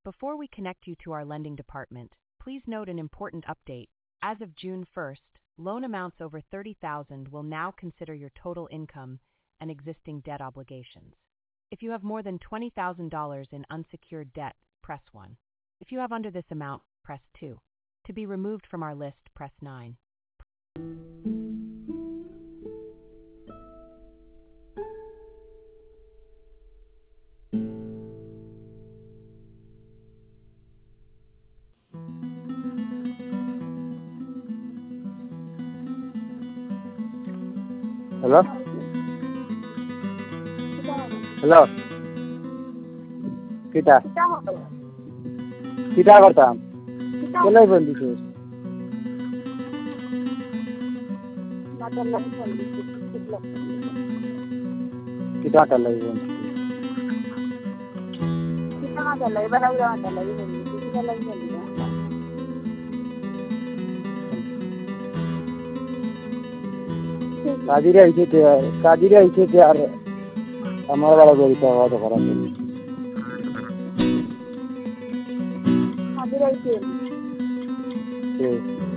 Before we connect you to our lending department, please note an important update. As of June 1st, loan amounts over $30,000 will now consider your total income and existing debt obligations. If you have more than $20,000 in unsecured debt, press 1. If you have under this amount, press 2. To be removed from our list, press 9. Hello? Hello? Kita? Kita करता चलाई बंदी से kita चलाई बंदी kita चलाई बराबर चलाई बंदी kita चलाई बंदी कादिरे ऐसे यार हमारा वाला कोई तो आवाज खराब है कादिरे ऐसे